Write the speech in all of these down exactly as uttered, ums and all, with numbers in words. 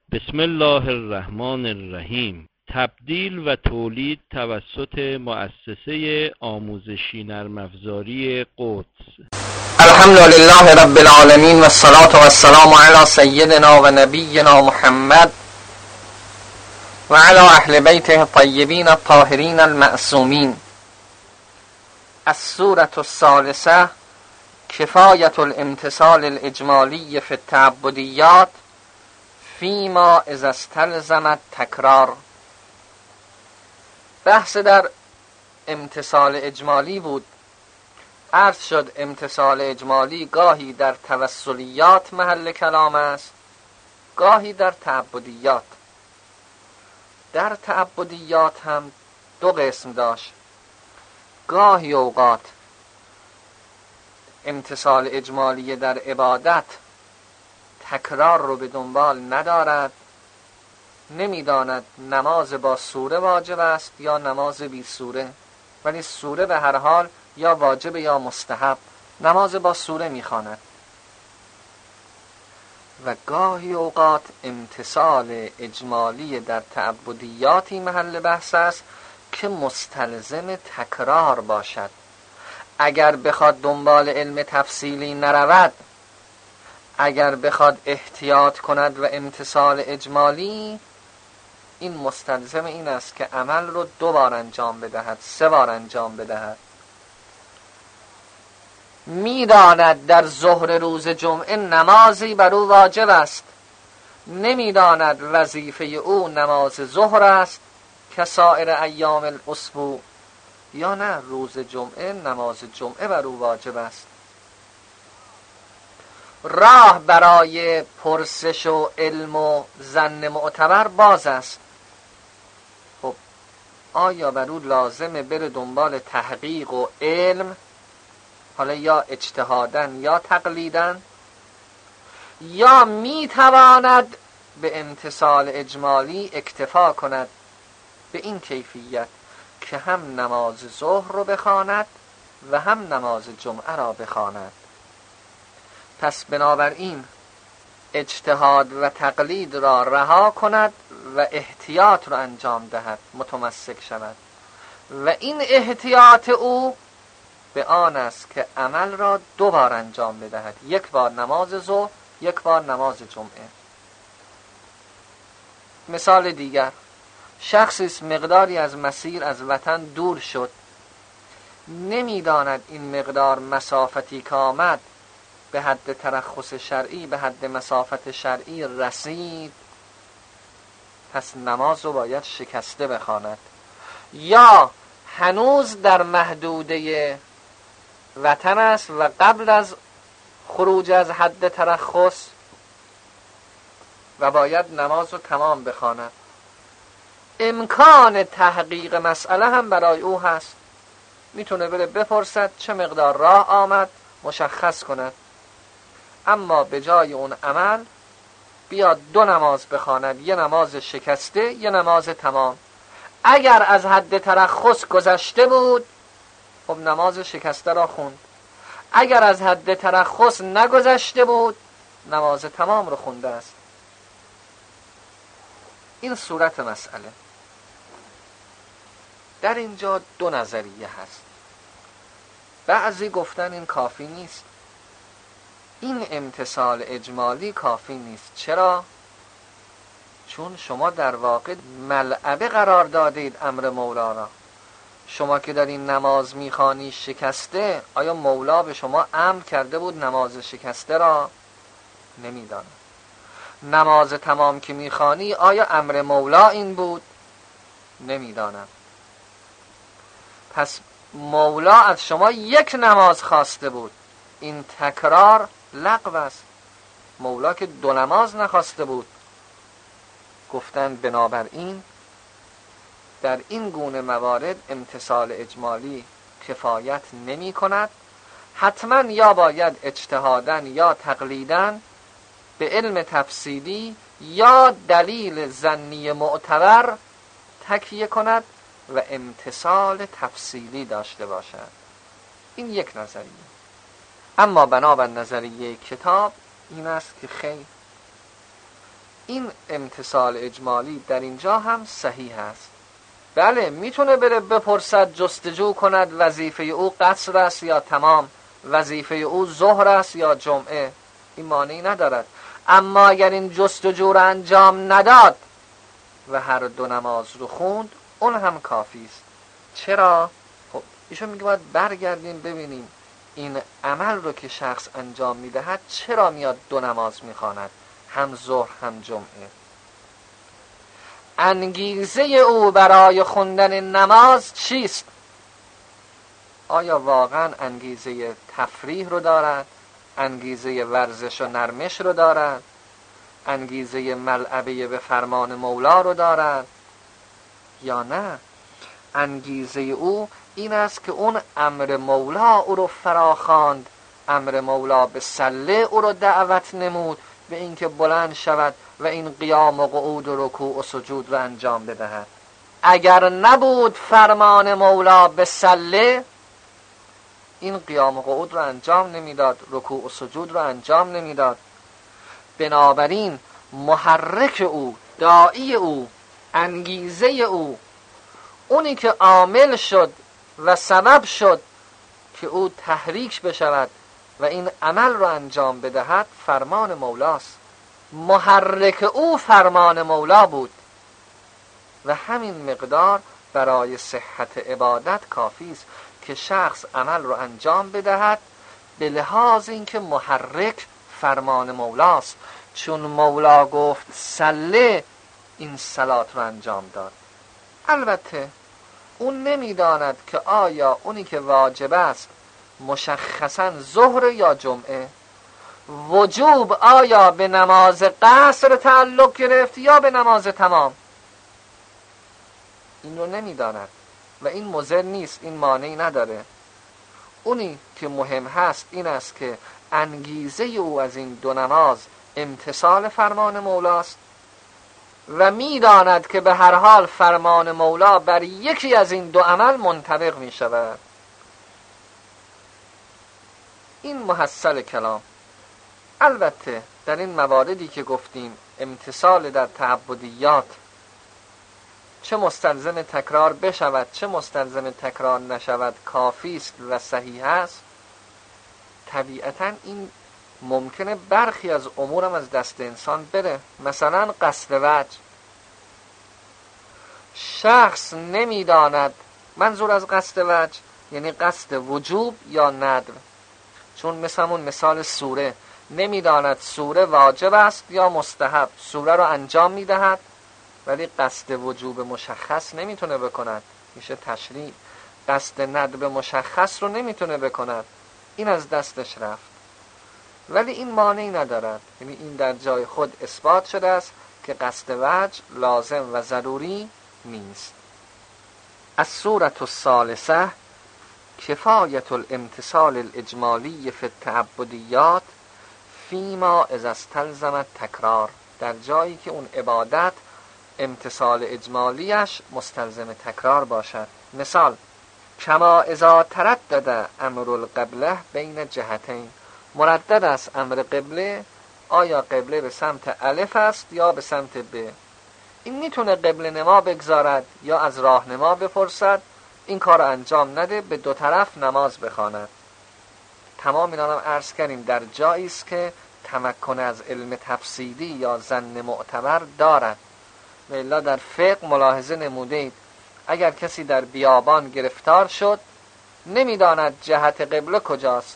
بسم الله الرحمن الرحیم. تبدیل و تولید توسط مؤسسه آموزشی نرم افزاری قدس. الحمد لله رب العالمین و الصلاة و السلام علی سیدنا و نبینا محمد و علی اهل بیته الطیبین الطاهرین المعصومین. السورة الثالثة کفایة الامتثال الاجمالی فی التعبدیات فیما اذا استلزم التکرار. بحث در امتثال اجمالی بود. عرض شد امتثال اجمالی گاهی در توسلیات محل کلام است، گاهی در تعبدیات. در تعبدیات هم دو قسم داشت. گاهی اوقات امتثال اجمالی در عبادت تکرار رو به دنبال ندارد، نمیداند نماز با سوره واجب است یا نماز بی سوره، ولی سوره به هر حال یا واجب یا مستحب، نماز با سوره میخواند. و گاهی اوقات امتثال اجمالی در تعبدیاتی محل بحث است که مستلزم تکرار باشد. اگر بخواد دنبال علم تفصیلی نرود، اگر بخواد احتیاط کند و امتثال اجمالی، این مستلزم این است که عمل رو دو بار انجام بدهد، سه بار انجام بدهد. میداند در ظهر روز جمعه نمازی بر او واجب است، نمیداند وظیفه او نماز ظهر است که سایر ایام الاسبوع، یا نه روز جمعه نماز جمعه بر او واجب است. راه برای پرسش و علم و ظن معتبر باز است. خب آیا بر او لازمه بره دنبال تحقیق و علم، حالا یا اجتهادن یا تقلیدن، یا میتواند به امتثال اجمالی اکتفا کند به این کیفیت که هم نماز ظهر رو بخواند و هم نماز جمعه را بخواند؟ پس بنابراین اجتهاد و تقلید را رها کند و احتیاط را انجام دهد، متمسک شود. و این احتیاط او به آن است که عمل را دو بار انجام بدهد، یک بار نماز ظهر، یک بار نماز جمعه. مثال دیگر، شخصی است مقداری از مسیر از وطن دور شد، نمیداند این مقدار مسافتی که آمد به حد ترخص شرعی، به حد مسافت شرعی رسید، پس نماز رو باید شکسته بخواند. یا هنوز در محدوده وطن است و قبل از خروج از حد ترخص و باید نماز رو تمام بخواند. امکان تحقیق مسئله هم برای او هست، میتونه بره بپرسد چه مقدار راه آمد، مشخص کند. اما به جای اون عمل بیاد دو نماز بخواند، یه نماز شکسته، یه نماز تمام. اگر از حد ترخص گذشته بود، خب نماز شکسته را خوند. اگر از حد ترخص نگذشته بود، نماز تمام رو خونده است. این صورت مسئله. در اینجا دو نظریه هست. بعضی گفتن این کافی نیست، این امتثال اجمالی کافی نیست. چرا؟ چون شما در واقع ملعبه قرار دادید امر مولا را. شما که در این نماز میخوانی شکسته، آیا مولا به شما امر کرده بود نماز شکسته را؟ نمیدانم. نماز تمام که میخوانی، آیا امر مولا این بود؟ نمیدانم. پس مولا از شما یک نماز خواسته بود، این تکرار لغو است. مولا که دو نماز نخواسته بود. گفتن بنابراین در این گونه موارد امتثال اجمالی کفایت نمی کند. حتما یا باید اجتهادن یا تقلیدن به علم تفصیلی یا دلیل ظنی معتبر تکیه کند و امتثال تفصیلی داشته باشد. این یک نظریه. اما بنابر نظریه کتاب این است که خیر، این امتثال اجمالی در اینجا هم صحیح است. بله میتونه بره بپرسد، جستجو کند وظیفه او قصر است یا تمام، وظیفه او ظهر است یا جمعه، این مانعی ندارد. اما اگر این جستجو را انجام نداد و هر دو نماز رو خوند، اون هم کافی است. چرا؟ خب ایشون میگه باید برگردیم ببینیم این عمل رو که شخص انجام میدهد چرا میاد دو نماز میخواند، هم ظهر هم جمعه. انگیزه او برای خوندن نماز چیست؟ آیا واقعا انگیزه تفریح رو دارد؟ انگیزه ورزش و نرمش رو دارد؟ انگیزه ملعبه به فرمان مولا رو دارد؟ یا نه انگیزه او این است که اون امر مولا او رو فراخواند، امر مولا به صله او رو دعوت نمود به اینکه بلند شود و این قیام و قعود و رکوع و سجود رو انجام بدهد. اگر نبود فرمان مولا به صله، این قیام و قعود رو انجام نمیداد، رکوع و سجود رو انجام نمیداد. بنابراین محرک او، داعی او، انگیزه او، اونی که عامل شد و سبب شد که او تحریک بشود و این عمل رو انجام بدهد، فرمان مولاست. محرک او فرمان مولا بود و همین مقدار برای صحت عبادت کافی است که شخص عمل رو انجام بدهد به لحاظ اینکه محرک فرمان مولاست. چون مولا گفت صله، این صلات رو انجام داد. البته اون نمیداند که آیا اونی که واجب است مشخصا ظهر یا جمعه، وجوب آیا به نماز قصر تعلق گرفت یا به نماز تمام، این رو نمیداند و این مضر نیست، این مانعی نداره. اونی که مهم هست این است که انگیزه او از این دو نماز امتثال فرمان مولاست و میداند که به هر حال فرمان مولا بر یکی از این دو عمل منطبق می شود. این محصل کلام. البته در این مواردی که گفتیم امتثال در تعبدیات چه مستلزم تکرار بشود چه مستلزم تکرار نشود کافی است و صحیح است. طبیعتا این ممکنه برخی از امورم از دست انسان بره. مثلا قصد وجه، شخص نمیداند، منظور از قصد وجه یعنی قصد وجوب یا ندب، چون مثلا اون مثال سوره، نمیداند سوره واجب است یا مستحب، سوره رو انجام میدهد ولی قصد وجوب مشخص نمیتونه بکند، میشه تشریع. قصد ندب مشخص رو نمیتونه بکند، این از دستش رفت. ولی این مانعی ندارد، یعنی این در جای خود اثبات شده است که قصد وجه لازم و ضروری نیست. الصورة الثالثة کفایت الامتثال الاجمالی فی التعبدیات فیما اذا استلزم التکرار، در جایی که اون عبادت امتثال اجمالیش مستلزم تکرار باشد. مثال کما اذا تردد امر القبله بین جهتین، مردد است امر قبله، آیا قبله به سمت الف است یا به سمت ب. این میتونه قبله نما بگذارد یا از راهنما بپرسد، این کار انجام نده، به دو طرف نماز بخواند. تمام اینا هم عرض کردیم در جایی است که تمکن از علم تفصیلی یا ظن معتبر دارد. و الا در فقه ملاحظه نمودید اگر کسی در بیابان گرفتار شد نمیداند جهت قبله کجاست،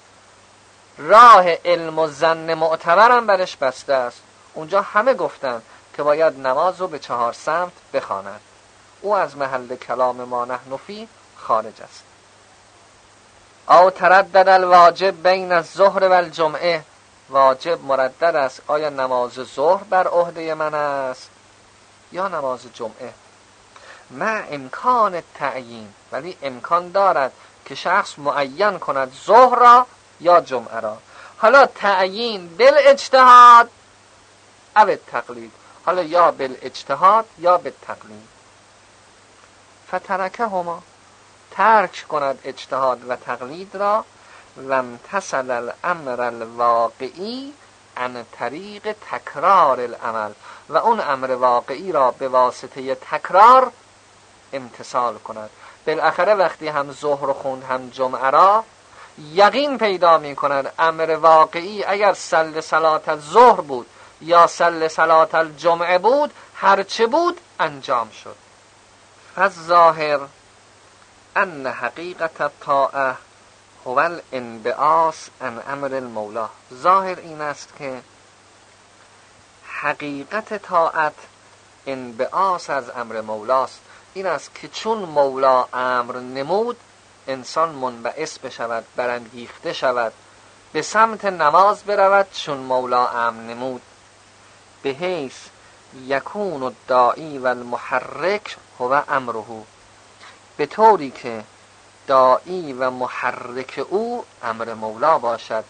راه علم و ظن معتبر هم برش بسته است، اونجا همه گفتن که باید نماز رو به چهار سمت بخواند، او از محل کلام ما نحن فی خارج است. او تردد الواجب بین الظهر و الجمعه، واجب مردد است، آیا نماز ظهر بر عهده من است یا نماز جمعه. مع امکان تعیین، ولی امکان دارد که شخص معین کند ظهر را یا جمعه را. حالا تعیین بالاجتهاد او التقلید، حالا یا بالاجتهاد یا بالتقلید. فترکه هما، ترک کند اجتهاد و تقلید را، و امتثل الامر الواقعی عن طریق تکرار العمل، و اون امر واقعی را به واسطه تکرار امتثال کند. بالاخره وقتی هم ظهر خوند هم جمعه را، یقین پیدا می کند امر واقعی اگر صل صلات الظهر بود یا صل صلات الجمعه بود، هرچه بود انجام شد. فالظاهر ان حقیقت الطاعه هو الانبعاث عن امر المولا. ظاهر این است که حقیقت طاعت انبعاث از امر مولاست. این است که چون مولا امر نمود، انسان منبعث بشود، برانگیخته شود، به سمت نماز برود چون مولا امر نمود، به حیث یکون الداعی و المحرک هو امره، به طوری که داعی و محرک او امر مولا باشد،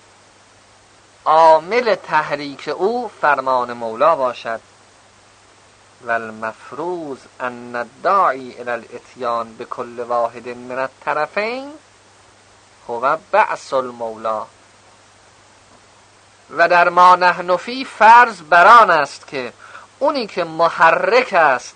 عامل تحریک او فرمان مولا باشد. و المفروض ان الداعی الی الاتیان بكل واحد من الطرفین هو بعث المولا. و در ما نحن فی فرض بران است که اونی که محرک است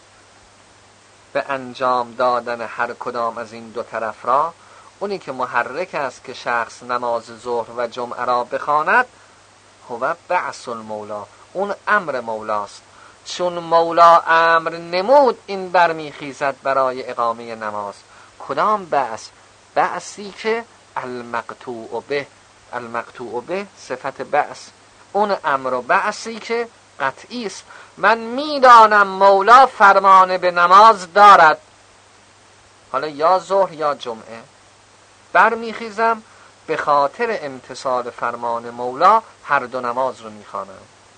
به انجام دادن هر کدام از این دو طرف را، اونی که محرک است که شخص نماز ظهر و جمعه را بخواند، هو بعث المولا، اون امر مولاست. چون مولا امر نمود، این برمیخیزد برای اقامه نماز. کدام بعث؟ بعثی که المقطوع به، المقطوع به صفت بعث، اون امر و بعثی که قطعی است. من میدانم مولا فرمان به نماز دارد، حالا یا ظهر یا جمعه، برمیخیزم به خاطر امتثال فرمان مولا هر دو نماز رو میخوانم.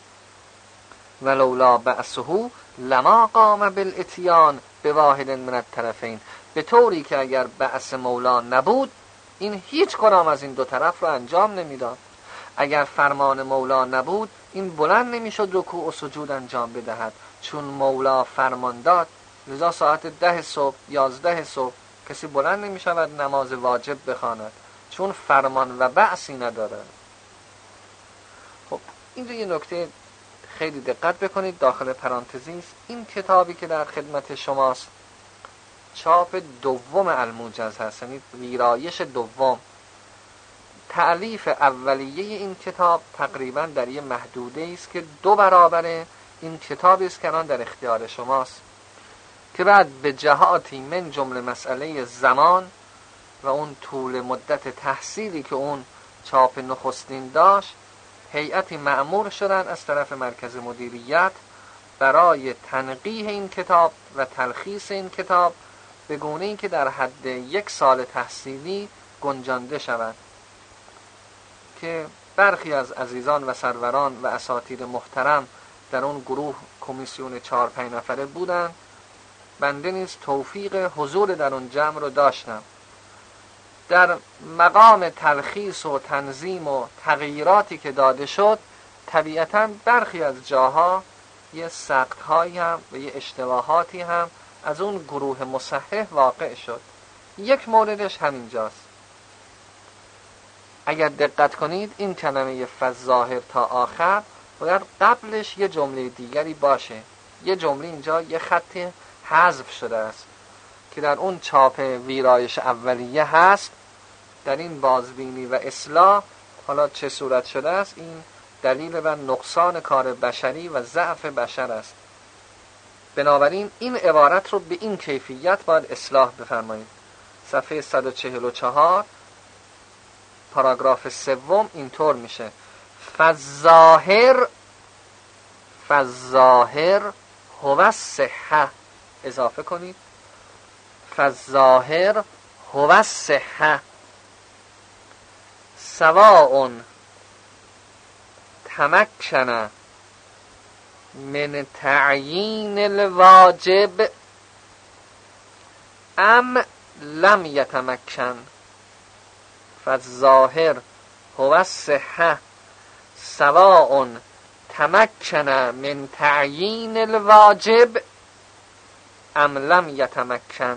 ولولا بعثه لما قام بالاتیان بواحد من الطرفین، به طوری که اگر بعث مولا نبود، این هیچ کدام از این دو طرف رو انجام نمیداد. اگر فرمان مولا نبود، این بلند نمیشد رکوع و سجود انجام بدهد. چون مولا فرمان داد، لذا ساعت ده صبح، یازده صبح کسی بلند نمیشود نماز واجب بخواند، چون فرمان و بعثی ندارد. خب اینجا یه نکته خیلی دقت بکنید، داخل پرانتزی است. این کتابی که در خدمت شماست چاپ دوم الموجز هست، یعنی ویرایش دوم. تألیف اولیه این کتاب تقریبا در یه محدوده است که دو برابر این کتابی است که الان در اختیار شماست، که بعد به جهاتی من جمله مسئله زمان و اون طول مدت تحصیلی که اون چاپ نخستین داشت، هیئتی مأمور شدن از طرف مرکز مدیریت برای تنقیح این کتاب و تلخیص این کتاب به گونه‌ای که در حد یک سال تحصیلی گنجانده شود، که برخی از عزیزان و سروران و اساتید محترم در اون گروه کمیسیون چهار پنج نفره بودن. بنده نیز توفیق حضور در اون جمع رو داشتم. در مقام تلخیص و تنظیم و تغییراتی که داده شد، طبیعتاً برخی از جاها یه سقط‌هایی هم و یه اشتباهاتی هم از اون گروه مصحح واقع شد. یک موردش همینجاست. اگر دقت کنید این کلمه فالظاهر تا آخر باید قبلش یه جمله دیگری باشه. یه جمله اینجا یه خط حذف شده است که در اون چاپ ویرایش اولیه هست. در این بازبینی و اصلاح حالا چه صورت شده است، این دلیل بر نقصان کار بشری و ضعف بشر است. بنابراین این عبارت رو به این کیفیت باید اصلاح بفرمایید. صفحه صد و چهل و چهار پاراگراف سوم اینطور میشه: فالظاهر فالظاهر هو الصحه. اضافه کنید فالظاهر هو الصحه سواء تمکن من تعیین الواجب ام لم یتمکن. فالظاهر هو الصحه سواء تمکن من تعیین الواجب ام لم یتمکن.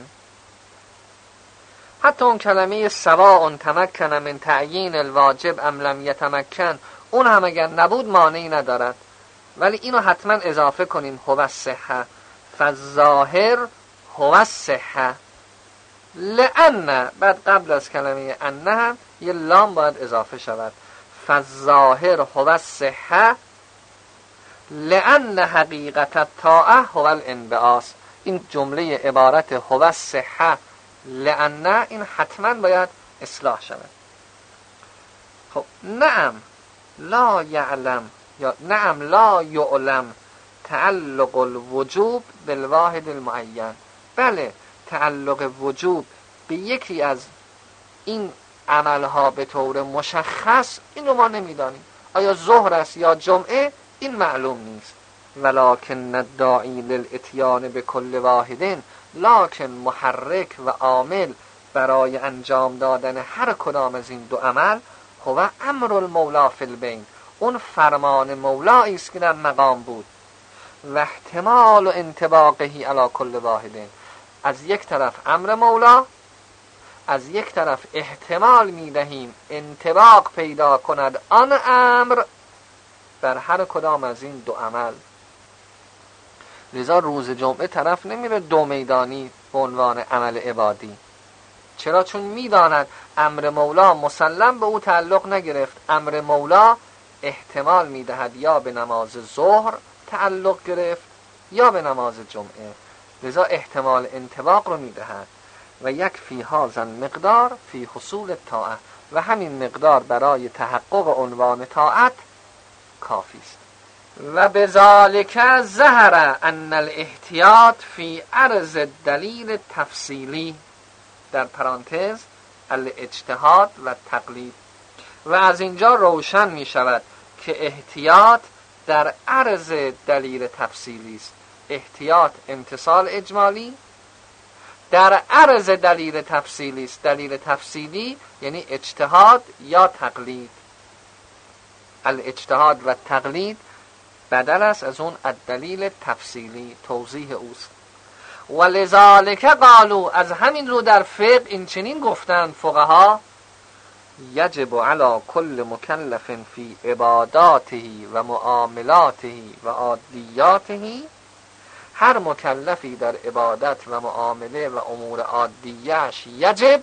حتی اون کلمه سواء تمکن من تعیین الواجب ام لم یتمکن، اون هم اگر نبود مانعی ندارد، ولی اینو حتما اضافه کنیم هو الصحه، فالظاهر هو الصحه. لأن بعد قبل از کلمه ان هم یه لام باید اضافه شود. فالظاهر هو الصحه لأن حقیقت الطاعه هو الانبعاث. این جمله عبارت هو الصحه لأن این حتما باید اصلاح شود. خب نعم لا یعلم یا نعم لا یعلم تعلق الوجوب بالواحد المعین. بله، تعلق وجوب به یکی از این عملها به طور مشخص اینو ما نمیدانیم. آیا ظهر است یا جمعه این معلوم نیست. ولکن الداعی للاتیان به کل واحدین، لکن محرک و عامل برای انجام دادن هر کدام از این دو عمل هو امر المولا فی البین، اون فرمان مولایی است که در مقام بود. و احتمال و انطباقهی علی کل واحدین، از یک طرف امر مولا، از یک طرف احتمال میدهیم انطباق پیدا کند آن امر بر هر کدام از این دو عمل. لذا روز جمعه طرف نمیره دو میدانی به عنوان عمل عبادی. چرا؟ چون میداند امر مولا مسلم به او تعلق نگرفت. امر مولا احتمال میدهد یا به نماز ظهر تعلق گرفت یا به نماز جمعه، لذا احتمال انطباق رو میدهد. و یک فی هذا مقدار فی حصول الطاعه، و همین مقدار برای تحقق عنوان طاعت کافی است. و بذالک ظهر ان الاحتیاط فی عرض دلیل تفصیلی، در پرانتز الاجتهاد و تقلید. و از اینجا روشن می شود که احتیاط در عرض دلیل تفصیلی است. احتیاط امتصال اجمالی در عرض دلیل تفصیلی است. دلیل تفصیلی یعنی اجتهاد یا تقلید. الاجتهاد و تقلید بدل است از اون الدلیل تفصیلی، توضیح اوست. ولذالک قالوا، از همین رو در فقه این چنین گفتند فقها، یجب علی کل مکلف فی عباداته و معاملاته و عادیاته، هر مکلفی در عبادت و معامله و امور عادیش یجب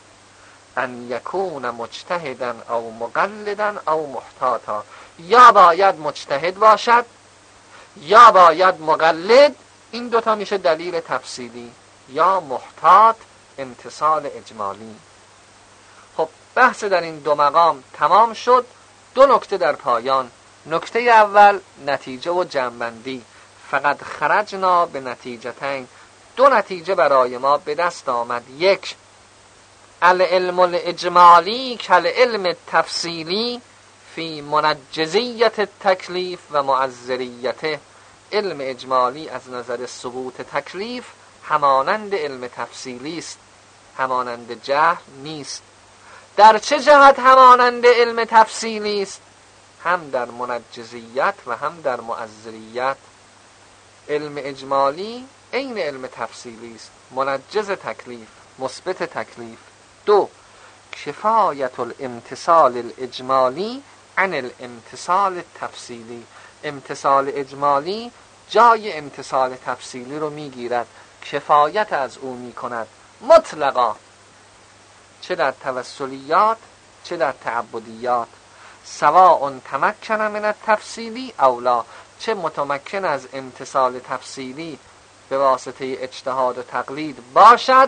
ان یکون مجتهدا او مقلدا او محتاطا، یا باید مجتهد باشد یا باید مقلد، این دوتا میشه دلیل تفصیلی، یا محتاط امتصال اجمالی. خب بحث در این دو مقام تمام شد. دو نکته در پایان. نکته اول نتیجه و جمع‌بندی. فقط خرجنا به نتیجتین، دو نتیجه برای ما به دست آمد. یک، العلم الاجمالی کالعلم التفصیلی فی منجزیت التکلیف و معذریته. علم اجمالی از نظر ثبوت تکلیف همانند علم تفصیلی است، همانند جهل نیست. در چه جهت همانند علم تفصیلی است؟ هم در منجزیت و هم در معذریت. علم اجمالی عین علم تفصیلی است، منجز تکلیف، مثبت تکلیف. دو، کفایت الامتصال الاجمالی عن الامتصال التفصیلی. امتصال اجمالی جای امتصال تفصیلی رو میگیرد، کفایت از او میکند مطلقا، چه در توسلیات چه در تعبدیات. سواء تمکن من التفصیلی او لا، چه متمکن از امتصال تفصیلی به واسطه اجتهاد و تقلید باشد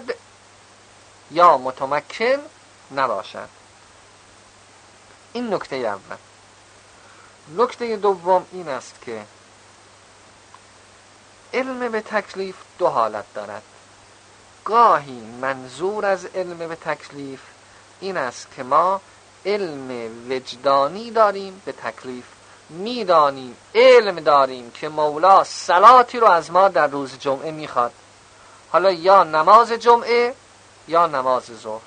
یا متمکن نباشد. این نکته اول. نکته دوم این است که علم به تکلیف دو حالت دارد. گاهی منظور از علم به تکلیف این است که ما علم وجدانی داریم به تکلیف، میدانیم، علم داریم که مولا صلاتی رو از ما در روز جمعه میخواد، حالا یا نماز جمعه یا نماز ظهر.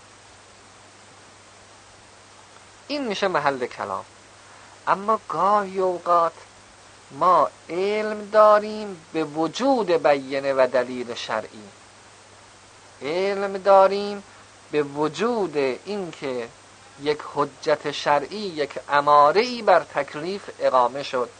این میشه محل کلام. اما گاهی اوقات ما علم داریم به وجود بیانه و دلیل شرعی، علم داریم به وجود این که یک حجت شرعی، یک اماره‌ای بر تکلیف اقامه شد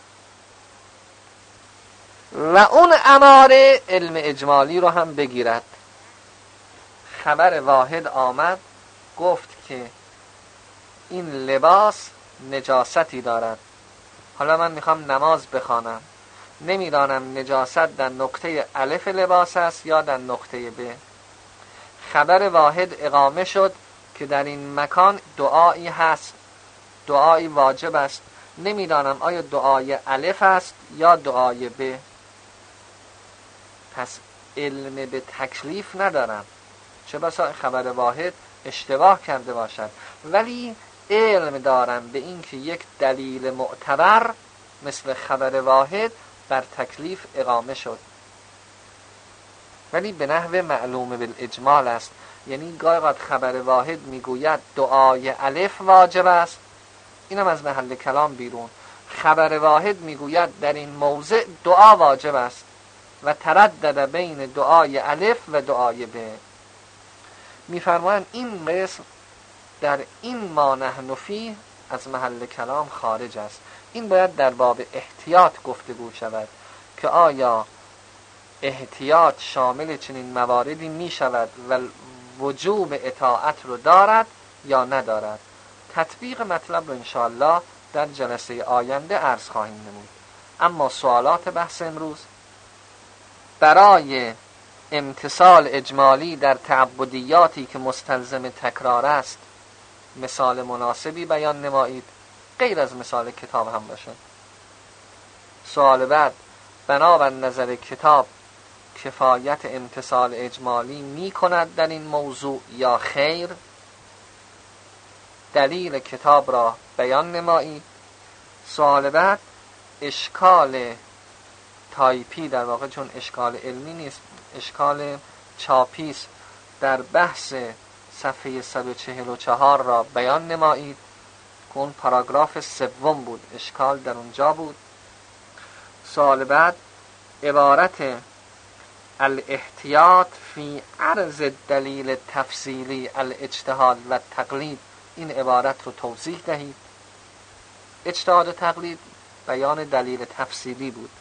و اون اماره علم اجمالی رو هم بگیرد. خبر واحد آمد گفت که این لباس نجاستی دارد. حالا من میخوام نماز بخوانم، نمیدانم نجاست در نقطه الف لباس است یا در نقطه ب. خبر واحد اقامه شد که در این مکان دعایی هست، دعایی واجب است. نمیدانم آیا دعای الف است یا دعای ب. پس علم به تکلیف ندارم، چه بسا خبر واحد اشتباه کرده باشد، ولی علم دارم به این که یک دلیل معتبر مثل خبر واحد بر تکلیف اقامه شد، ولی به نحو معلوم بالاجمال است. یعنی گاهی خبر واحد میگوید دعای الف واجب است، اینم از محل کلام بیرون. خبر واحد میگوید در این موضع دعا واجب است و تردد بین دعای الف و دعای ب. میفرمایند این قسم در این ما نحن فیه از محل کلام خارج است. این باید در باب احتیاط گفتگو شود که آیا احتیاط شامل چنین مواردی می شود و وجوب اطاعت رو دارد یا ندارد. تطبیق مطلب رو انشاءالله در جلسه آینده عرض خواهیم نمود. اما سوالات بحث امروز: برای امتثال اجمالی در تعبدیاتی که مستلزم تکرار است مثال مناسبی بیان نمایید، غیر از مثال کتاب هم باشه. سوال بعد: بنابر نظر کتاب کفایت امتثال اجمالی می کند در این موضوع یا خیر؟ دلیل کتاب را بیان نمایید. سوال بعد: اشکال تایپی، در واقع چون اشکال علمی نیست، اشکال چاپیست، در بحث صفحه صد و چهل و چهار را بیان نمایید که اون پاراگراف سوم بود، اشکال در اونجا بود. سوال بعد: عبارت الاحتیاط فی عرض دلیل تفصیلی الاجتهاد و تقلید، این عبارت رو توضیح دهید. اجتهاد و تقلید بیان دلیل تفصیلی بود.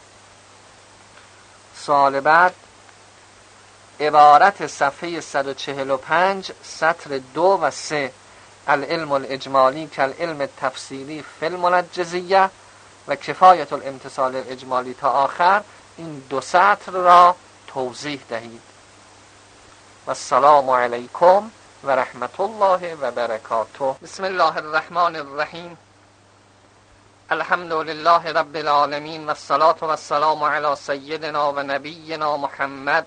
سوال بعد: عبارت صفحه صد و چهل و پنج سطر دو و سه، العلم الاجمالی کالعلم التفصیلی فی المنجزیه و کفایت الامتثال الاجمالی تا آخر، این دو سطر را توضیح دهید. و السلام علیکم و رحمت الله و برکاته. بسم الله الرحمن الرحیم. الحمد لله رب العالمین و الصلاة و السلام علی سیدنا و نبینا محمد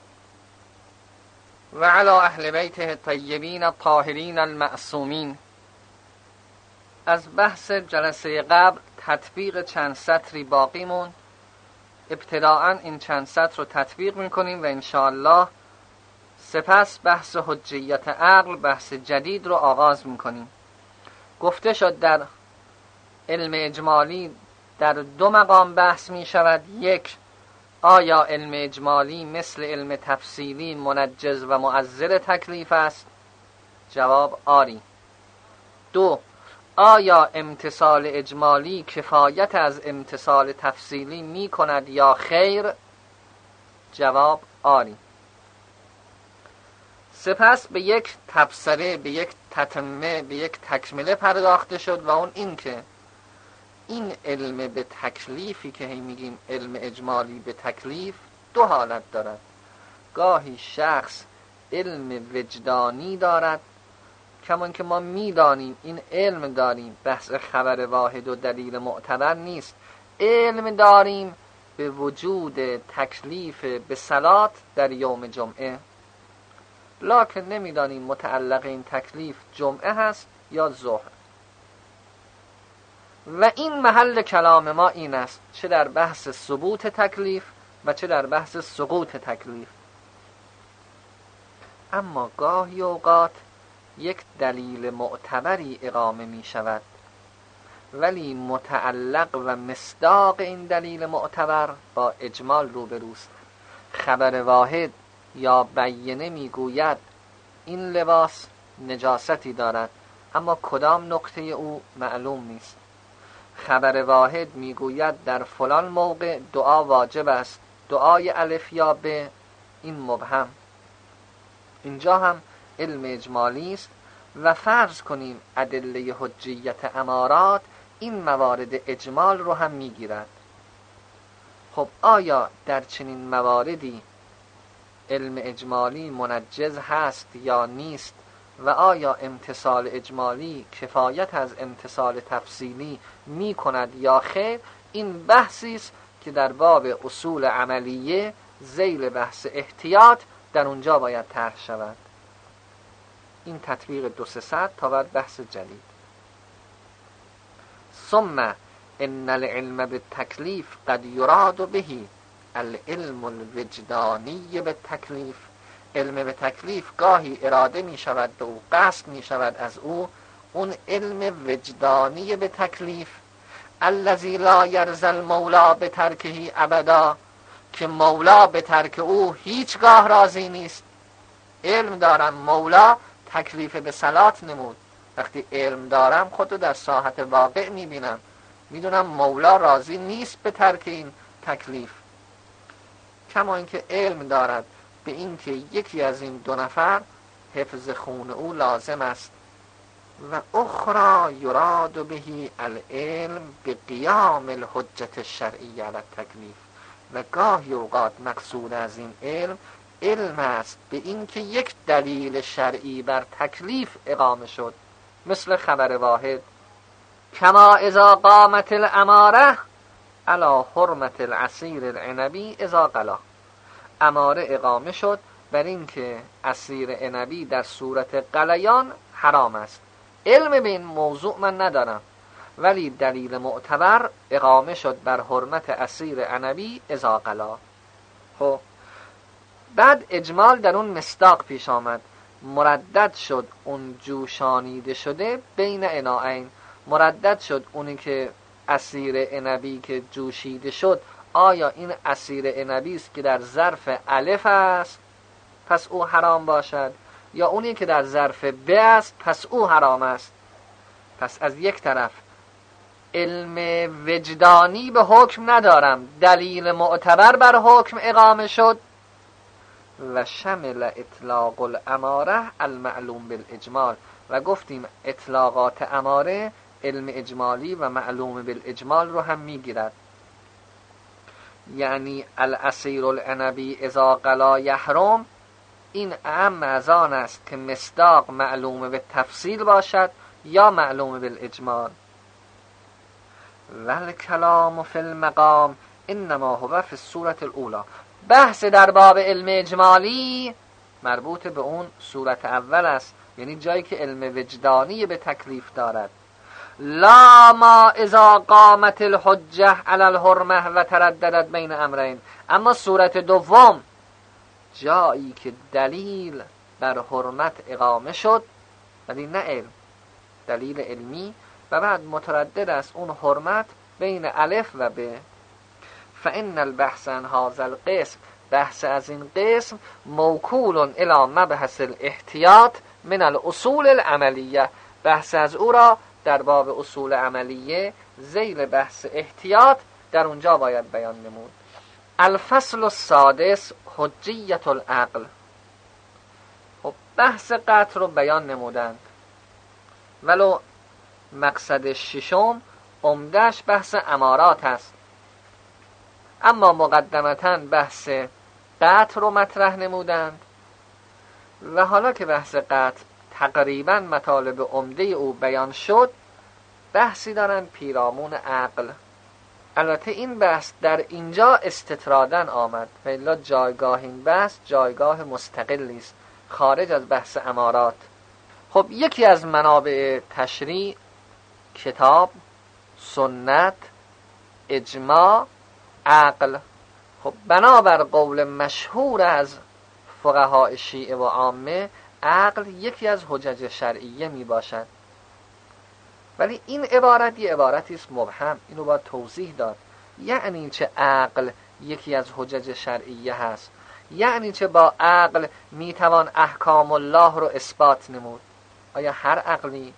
و علی اهل بیته الطیبین الطاهرین المعصومین. از بحث جلسه قبل تطبیق چند سطری باقی موند. ابتداءً این چند سطر رو تطبیق میکنیم و انشاءالله سپس بحث حجیت عقل، بحث جدید رو آغاز میکنیم. گفته شد در علم اجمالی در دو مقام بحث میشود. یک، آیا علم اجمالی مثل علم تفصیلی منجز و معذر تکلیف است؟ جواب آری. دو، آیا امتثال اجمالی کفایت از امتثال تفصیلی می کند یا خیر؟ جواب آری. سپس به یک تبصره، به یک تتمه، به یک تکمله پرداخته شد و اون این که این علم به تکلیفی که هی میگیم علم اجمالی به تکلیف دو حالت دارد. گاهی شخص علم وجدانی دارد، کمان که ما میدانیم این علم داریم، بحث خبر واحد و دلیل معتبر نیست، علم داریم به وجود تکلیف به صلات در یوم جمعه، لکن نمیدانیم متعلق این تکلیف جمعه هست یا ظهر. و این محل کلام ما این است، چه در بحث ثبوت تکلیف و چه در بحث سقوط تکلیف. اما گاهی اوقات یک دلیل معتبری اقامه می شود، ولی متعلق و مصداق این دلیل معتبر با اجمال روبروست. خبر واحد یا بیینه می گوید این لباس نجاستی دارد، اما کدام نقطه او معلوم نیست. خبر واحد میگوید در فلان موقع دعا واجب است، دعای الف یا ب این مبهم. اینجا هم علم اجمالی است و فرض کنیم ادله حجیت امارات این موارد اجمال رو هم میگیرد. خب آیا در چنین مواردی علم اجمالی منجز هست یا نیست و آیا امتثال اجمالی کفایت از امتثال تفصیلی می کند یا خیر؟ این بحثی است که در باب اصول عملیه ذیل بحث احتیاط در اونجا باید طرح شود. این تطبیق دو سه صد تا بعد بحث جدید. ثم ان العلم بالتکلیف قد یراد به العلم الوجدانی بالتکلیف. علم به تکلیف گاهی اراده می شود به او، قصد می شود از او اون علم وجدانی به تکلیف، الذی لا یرضی المولا به ترکه ابدا، که مولا به ترک او هیچگاه راضی نیست. علم دارم مولا تکلیف به صلات نمود، وقتی علم دارم خودو در ساحت واقع می بینم، می دونم مولا راضی نیست به ترک این تکلیف. کما اینکه علم دارد به این که یکی از این دو نفر حفظ خون او لازم است. و اخرى یراد به العلم به قیام الحجت الشرعی علی التکلیف. و گاهی اوقات مقصود از این علم علم است به این که یک دلیل شرعی بر تکلیف اقامه شد، مثل خبر واحد کما اذا قامت الاماره علی حرمت العصیر العنبی اذا قلا. اماره اقامه شد بر این که عصیر عنبی در صورت قلیان حرام است. علم به این موضوع من ندارم، ولی دلیل معتبر اقامه شد بر حرمت عصیر عنبی اذا قلا. خب بعد اجمال در اون مصداق پیش آمد، مردد شد اون جوشانیده شده بین اناعین، مردد شد اونی که عصیر عنبی که جوشیده شد آیا این عصیر عنبی است که در ظرف الف است پس او حرام باشد، یا اونی که در ظرف ب است پس او حرام است. پس از یک طرف علم وجدانی به حکم ندارم، دلیل معتبر بر حکم اقامه شد. و شمل اطلاق الاماره المعلوم بالاجمال، و گفتیم اطلاقات اماره علم اجمالی و معلوم بالاجمال رو هم میگیرد. یعنی العصیر العنبی اذا قلا یحرم، این اعم از آن است که مصداق معلوم به تفصیل باشد یا معلوم بالاجمال. والکلام فی المقام انما هو فی الصورة الاولى. بحث در باب علم اجمالی مربوط به اون صورت اول است، یعنی جایی که علم وجدانی به تکلیف دارد. لا ما اذا قامت الحجه علی الحرمه و ترددت بین امرین. اما صورت دوم جایی که دلیل بر حرمت اقامه شد ولی نه علم، دلیل علمی، و بعد متردد است اون حرمت بین الف و ب. فان البحث عن هذا القسم، بحث از این قسم موکول الی مبحث الاحتیاط من الاصول العملیه، بحث از او را در باب اصول عملیه ذیل بحث احتیاط در اونجا باید بیان نمود. الفصل السادس حجیت العقل. خب بحث قطع رو بیان نمودند، ولو مقصد ششم عمده‌اش بحث امارات است، اما مقدمتاً بحث قطع رو مطرح نمودند. و حالا که بحث قطع تقریباً مطالب عمده او بیان شد، بحثی دارن پیرامون عقل. البته این بحث در اینجا استطرادن آمد و الا جایگاه این بحث جایگاه مستقلی است خارج از بحث امارات. خب یکی از منابع تشریع کتاب، سنت، اجماع، عقل. خب بنابر قول مشهور از فقهای شیعه و عامه عقل یکی از حجج شرعیه می باشد، ولی این عبارت یه عبارتی است مبهم، اینو باید توضیح داد. یعنی چه عقل یکی از حجج شرعیه هست؟ یعنی چه با عقل میتوان احکام الله رو اثبات نمود؟ آیا هر عقلی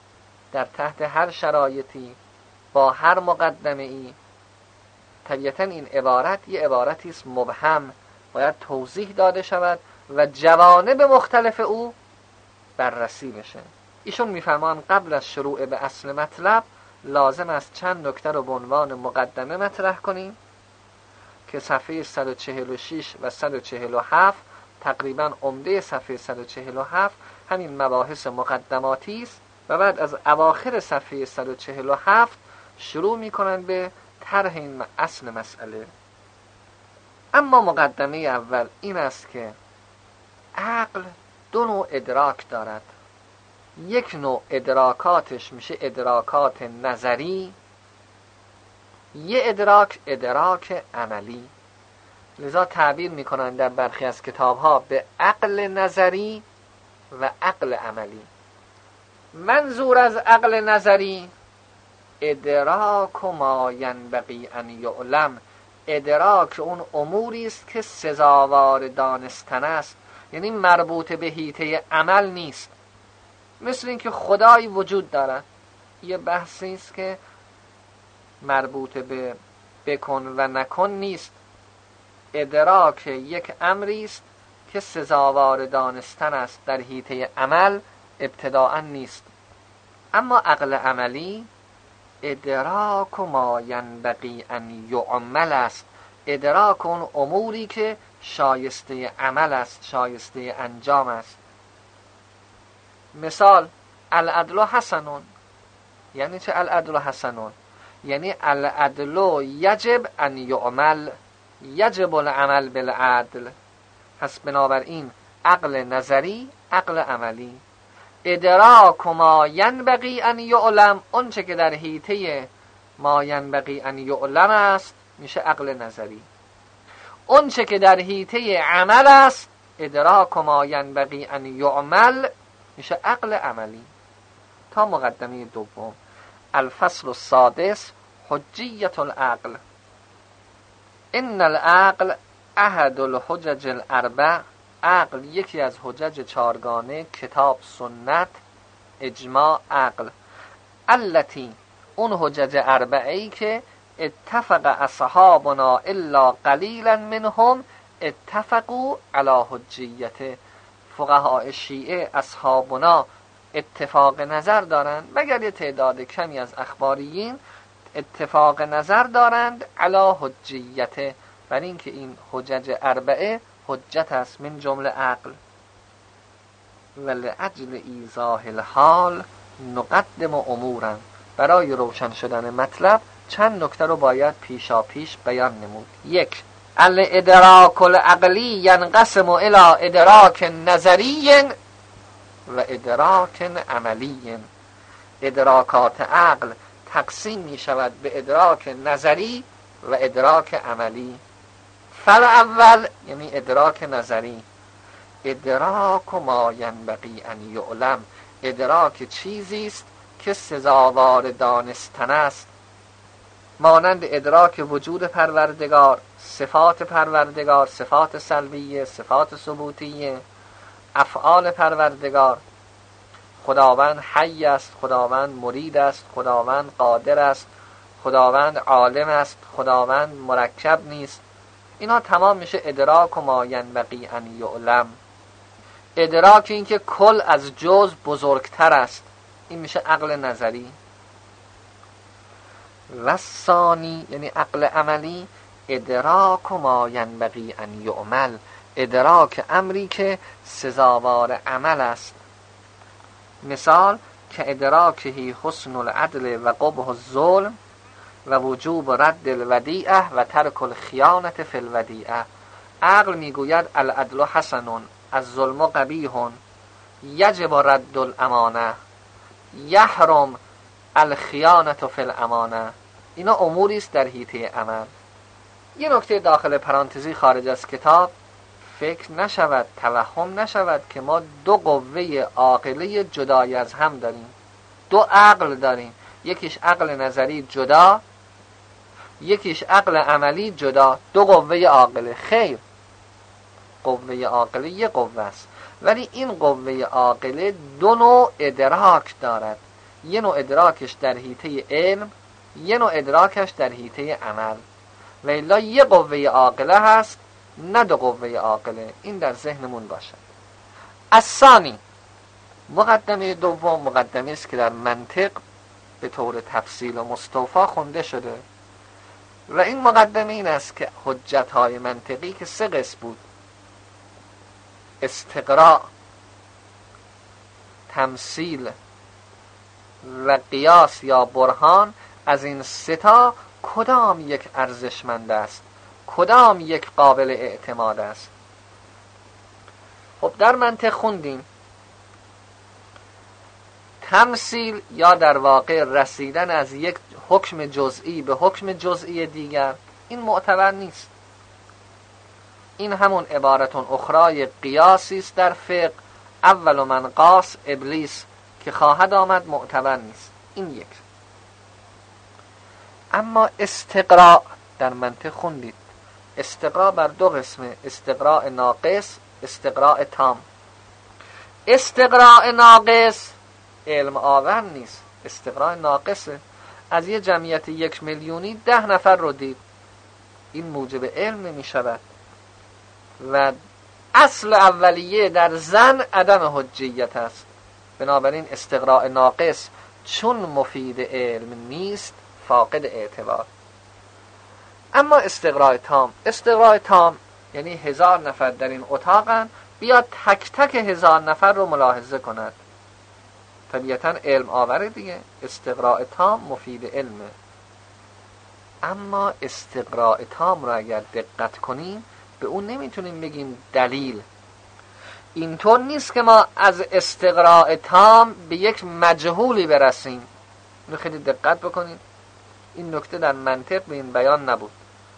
در تحت هر شرایطی با هر مقدمه ای. طبیعتا این عبارت یه عبارتی است مبهم، باید توضیح داده شود و جوانب مختلف او بررسی بشه. ایشون میفرمان قبل از شروع به اصل مطلب لازم است چند نکته رو به عنوان مقدمه مطرح کنیم که صفحه صد و چهل و شش و صد و چهل و هفت تقریبا عمده صفحه صد و چهل و هفت همین مباحث مقدماتی است و بعد از اواخر صفحه صد و چهل و هفت شروع میکنن به طرح این اصل مسئله. اما مقدمه اول این است که عقل دو نوع ادراک دارد. یک نوع ادراکاتش میشه ادراکات نظری، یه ادراک ادراک عملی. لذا تعبیر میکنن در برخی از کتابها به عقل نظری و عقل عملی. منظور از عقل نظری ادراک ما ینبغی ان یعلم، ادراک اون اموری است که سزاوار دانستن است، یعنی مربوط به حیطه عمل نیست. مثل این که خدایی وجود دارد، یه بحثی است که مربوط به بکن و نکن نیست. ادراک یک امری است که سزاوار دانستن است، در حیطه عمل ابتداء نیست. اما عقل عملی ادراک ما ینبغی ان یعمل است، ادراک اون اموری که شایسته عمل است، شایسته انجام است. مثال العدل حسنون، یعنی چه العدل حسنون؟ یعنی العدل یجب ان یعمل، یجب العمل بالعدل. پس بنابراین عقل نظری، عقل عملی. ادراک ما ینبغی ان یعلم، اون چه که در حیطه ما ینبغی ان یعلم است میشه عقل نظری. اون چه که در حیطه عمل است، ادراک ما ینبغی ان یعمل، میشه عقل عملی. تا مقدمه دوم. الفصل السادس حجیت العقل. ان العقل احد الحجج الاربع، عقل یکی از حجج چارگانه، کتاب، سنت، اجماع، عقل. التی، اون حجج اربعه‌ای که اتفق اصحابنا الا قلیلا منهم اتفقوا علی حجیته. فقهای شیعه اصحابنا اتفاق نظر دارند، مگر یه تعداد کمی از اخباریین اتفاق نظر دارند علی حجیته، بر اینکه این حجج اربعه حجت است، من جمله عقل. ولأجل ایضاح الحال نقدم امورا، برای روشن شدن مطلب چند نکته رو باید پیشا پیش بیان نمود. یک، الادراک العقلی ینقسم الی ادراک نظری و ادراک عملی. ادراکات عقل تقسیم می شود به ادراک نظری و ادراک عملی. فالاول یعنی ادراک نظری، ادراک ما ینبغی ان یعلم، ادراک چیزی است که سزاوار دانستن است، مانند ادراک وجود پروردگار، صفات پروردگار، صفات سلبیه، صفات ثبوتیه، افعال پروردگار. خداوند حی است، خداوند مرید است، خداوند قادر است، خداوند عالم است، خداوند مرکب نیست. اینا تمام میشه ادراک ما ینبغی ان یعلم. ادراک این که کل از جز بزرگتر است، این میشه عقل نظری. و ثانی یعنی عقل عملی، ادراک ما ینبغی ان یعمل، ادراک امری که سزاوار عمل است. مثال که ادراکهی حسن العدل و قبح الظلم و وجوب رد الودیعه و ترک الخیانت فی الودیعه. عقل میگوید العدل حسنون، الظلم قبیح، یجب رد الامانه، یحرم الخیانت فی الامانه. اینا اموری است در حیطه عمل. یه نکته داخل پرانتزی خارج از کتاب، فکر نشود، توهم نشود که ما دو قوه عاقله جدای از هم داریم، دو عقل داریم، یکیش عقل نظری جدا، یکیش عقل عملی جدا، دو قوه عاقله. خیر، قوه عاقله یه قوه است، ولی این قوه عاقله دو نوع ادراک دارد. یه نوع ادراکش در حیطه علم، یه نوع ادراکش در حیطه عمل. و الا یه قوه عاقله هست، نه دو قوه عاقله. این در ذهنمون باشه. الثانی، مقدمه دوم مقدمه است که در منطق به طور تفصیل و مستوفا خونده شده و این مقدمه این است که حجت‌های منطقی که سه قسم بود: استقراء، تمثیل و قیاس یا برهان، از این سه تا کدام یک ارزشمند است، کدام یک قابل اعتماد است؟ خب در منطق خوندیم تمثیل یا در واقع رسیدن از یک حکم جزئی به حکم جزئی دیگر، این معتبر نیست. این همون عبارتون اخرای قیاسی است در فقه: اول من قاس ابلیس، که خواهد آمد معتبر نیست. این یک. اما استقراء در منطق خوندید، استقراء بر دو قسمه: استقراء ناقص، استقراء تام. استقراء ناقص علم آور نیست، استقراء ناقصه. از یه جمعیت یک میلیونی ده نفر رو دید، این موجب علم نمی شود. و اصل اولیه در ظن عدم حجیت است. بنابراین استقراء ناقص چون مفید علم نیست فاقد اعتبار. اما استقراء تام، استقراء تام یعنی هزار نفر در این اتاقن، بیاد تک تک هزار نفر رو ملاحظه کند، طبیعتاً علم آوره دیگه. استقراء تام مفید علمه. اما استقراء تام رو اگر دقت کنیم به اون نمیتونیم بگیم دلیل. اینطور نیست که ما از استقراء تام به یک مجهولی برسیم. اینو خیلی دقت بکنید، این نکته در منطق به این بیان نبود.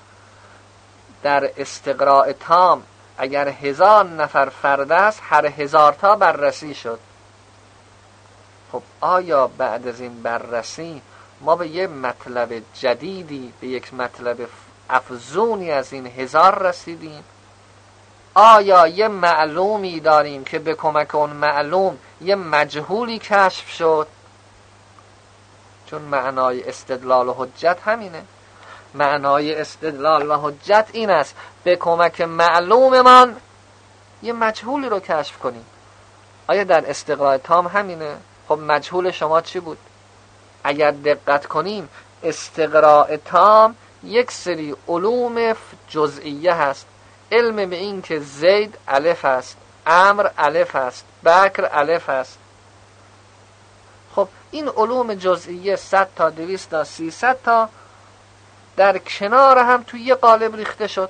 در استقراء تام اگر هزار نفر فرد است، هر هزار تا بررسی شد. خب آیا بعد از این بررسی ما به یک مطلب جدیدی، به یک مطلب افزونی از این هزار رسیدیم؟ آیا یه معلومی داریم که به کمک اون معلوم یه مجهولی کشف شد؟ چون معنای استدلال و حجت همینه. معنای استدلال و حجت این است به کمک معلوممان یه مجهولی رو کشف کنیم. آیا در استقراء تام همینه؟ خب مجهول شما چی بود؟ اگر دقت کنیم استقراء تام یک سری علوم جزئیه هست. علم به این که زید الف است، عمرو الف است، بکر الف است. خب این علوم جزئیه صد تا دویست تا سیصد تا در کنار هم توی یه قالب ریخته شد.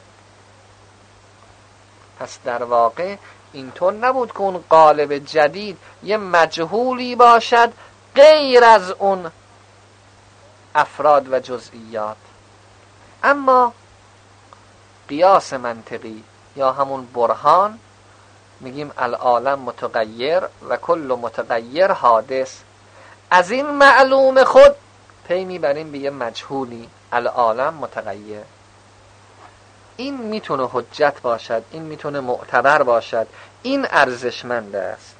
پس در واقع اینطور نبود که اون قالب جدید یه مجهولی باشد غیر از اون افراد و جزئیات. اما قیاس منطقی یا همون برهان، میگیم العالم متغیر و کل متغیر حادث. از این معلوم خود پی میبریم به یه مجهولی، العالم متغیر. این میتونه حجت باشد، این میتونه معتبر باشد، این ارزشمند است.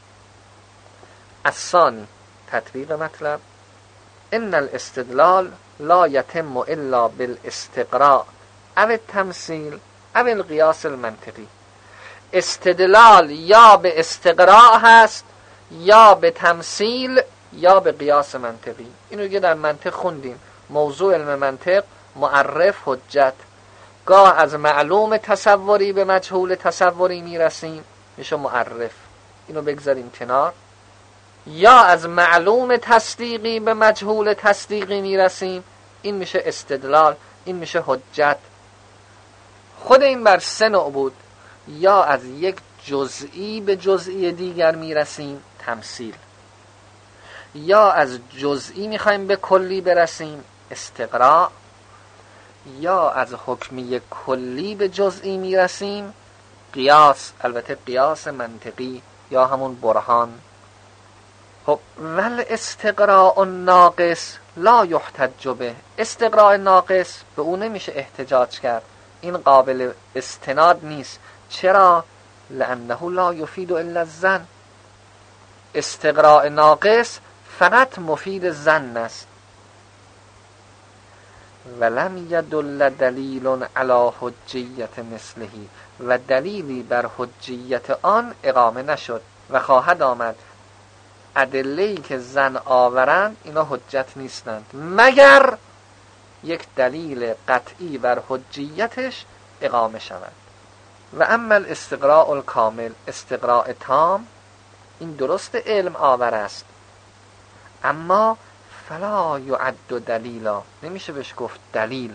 الثانی، تطبیق مطلب: ان الاستدلال لا یتم الا بالاستقراء او التمثیل او القیاس المنطقی. استدلال یا به استقراء هست، یا به تمثیل، یا به قیاس منطقی. اینو که در منطق خوندیم. موضوع علم منطق معرف، حجت. گاه از معلوم تصوری به مجهول تصوری میرسیم، میشه معرف، اینو بگذاریم کنار. یا از معلوم تصدیقی به مجهول تصدیقی میرسیم، این میشه استدلال، این میشه حجت. خود این بر سه نوع بود. یا از یک جزئی به جزئی دیگر میرسیم، تمثیل. یا از جزئی میخوایم به کلی برسیم، استقراء. یا از حکمی کلی به جزئی میرسیم، قیاس. البته قیاس منطقی یا همون برهان. خب ول استقراء ناقص لا یحتج به. استقراء ناقص به اون نمیشه احتجاج کرد، این قابل استناد نیست. چرا؟ لانه لا یفید الا الظن. استقراء ناقص فقط مفید ظن است. ولم یدل دلیل علی حجیت مثله، و دلیلی بر حجیت آن اقامه نشد و خواهد آمد ادله‌ای که ظن آورند اینا حجت نیستند مگر یک دلیل قطعی بر حجیتش اقامه شود. و اما الاستقراء الکامل، استقراء تام، این درست علم آور است، اما فلا یعد دلیلا، نمیشه بهش گفت دلیل،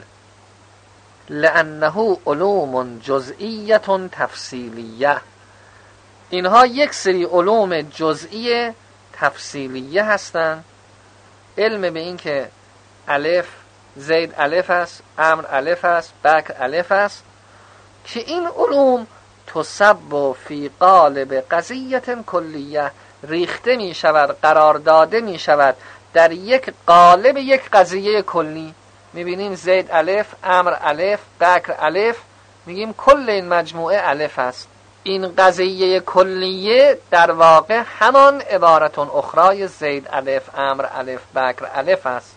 لانه علوم جزئیه تفصیلیه، اینها یک سری علوم جزئی تفصیلیه هستند. علم به این که الف زید الف است، امر الف است، بکر الف است، که این علوم تصب فی قالب قضیه کلیه، ریخته می شود، قرار داده می شود در یک قالب یک قضیه کلی. میبینیم زید الف، امر الف، بکر الف، میگیم کل این مجموعه الف است. این قضیه کلیه در واقع همان عبارتون اخرای زید الف، امر الف، بکر الف است.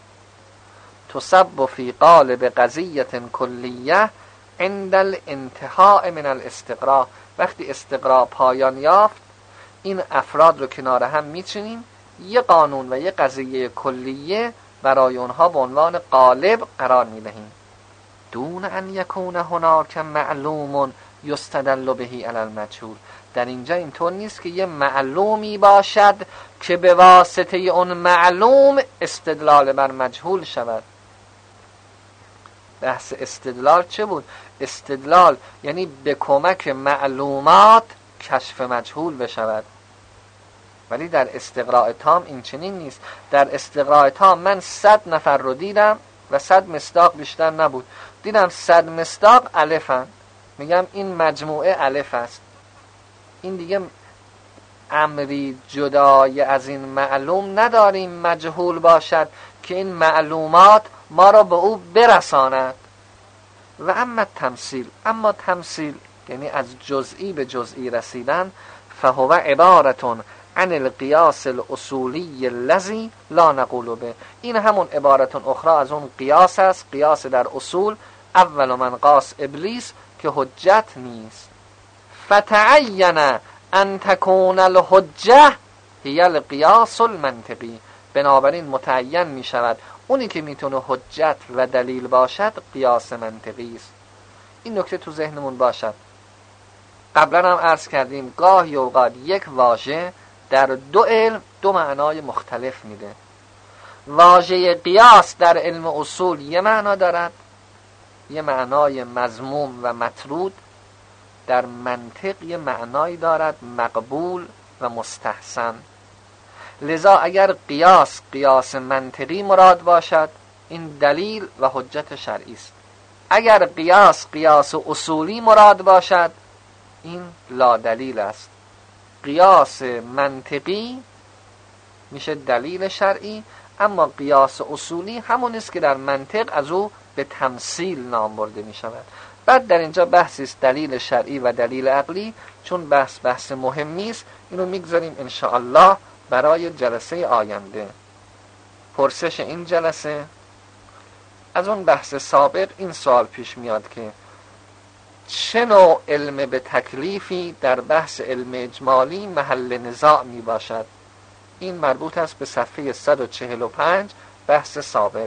تصب فی قالب قضیه کلیه عند الانتهاء من الاستقراء، وقتی استقراء پایان یافت این افراد رو کنار هم میچینیم، یه قانون و یه قضیه کلیه برای اونها به عنوان قالب قرار میدهیم، دون ان یکون هناک معلوم یستدل به علی المجهول. در اینجا اینطور نیست که یه معلومی باشد که به واسطه اون معلوم استدلال بر مجهول شود. بحث استدلال چه بود؟ استدلال یعنی به کمک معلومات کشف مجهول بشود. ولی در استقراء تام این چنین نیست. در استقراء تام من صد نفر رو دیدم و صد مصداق بیشتر نبود، دیدم صد مصداق الفن، میگم این مجموعه الف است. این دیگه امری جدای از این معلوم نداریم مجهول باشد که این معلومات ما را به او برساند. و اما تمثیل، اما تمثیل یعنی از جزئی به جزئی رسیدن، فهو عبارتون عن القیاس الاصولی الذی لا نقول به، این همون عبارتون اخرى از اون قیاس است، قیاس در اصول، اول من قاس ابلیس، که حجت نیست. فتعین ان تکون الحجه هی القیاس المنطقی، بنابراین متعین می شود اونی که میتونه حجت و دلیل باشد قیاس منطقی است. این نکته تو ذهنمون باشد. قبلا هم عرض کردیم گاهی اوقات یک واژه در دو علم دو معنای مختلف میده. واژه قیاس در علم اصول یه معنا دارد، یه معنای مذموم و مطرود، در منطق یه معنایی دارد مقبول و مستحسن. لذا اگر قیاس قیاس منطقی مراد باشد این دلیل و حجت شرعی است. اگر قیاس قیاس اصولی مراد باشد این لا دلیل است. قیاس منطقی میشه دلیل شرعی، اما قیاس اصولی همون است که در منطق از او به تمثیل نام برده می شود. بعد در اینجا بحثی است دلیل شرعی و دلیل عقلی، چون بحث بحث مهمی است اینو میگذاریم ان شاء الله برای جلسه آینده. پرسش این جلسه از اون بحث سابق این سوال پیش میاد که چه نوع علم به تکلیفی در بحث علم اجمالی محل نزاع می باشد؟ این مربوط است به صفحه صد و چهل و پنج بحث سابق.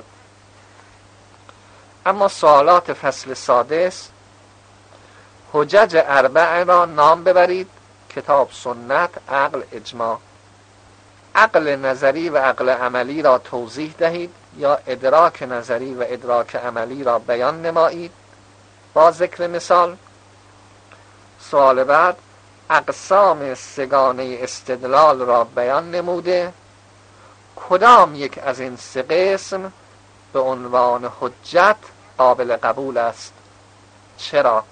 اما سوالات فصل سادس، حجج اربعه را نام ببرید: کتاب، سنت، عقل، اجماع. عقل نظری و عقل عملی را توضیح دهید یا ادراک نظری و ادراک عملی را بیان نمایید با ذکر مثال. سوال بعد، اقسام سگانه استدلال را بیان نموده کدام یک از این سه قسم به عنوان حجت قابل قبول است؟ چرا؟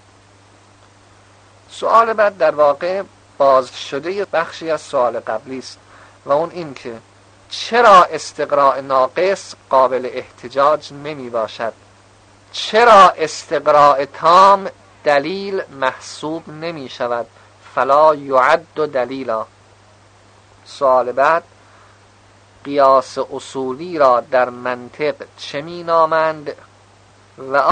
سوال بعد در واقع باز شده بخشی از سوال قبلی است و اون این که چرا استقراء ناقص قابل احتجاج نمی باشد؟ چرا استقراء تام دلیل محسوب نمی شود؟ فلا یعد دلیلا. سوال بعد، قیاس اصولی را در منطق چه می نامند و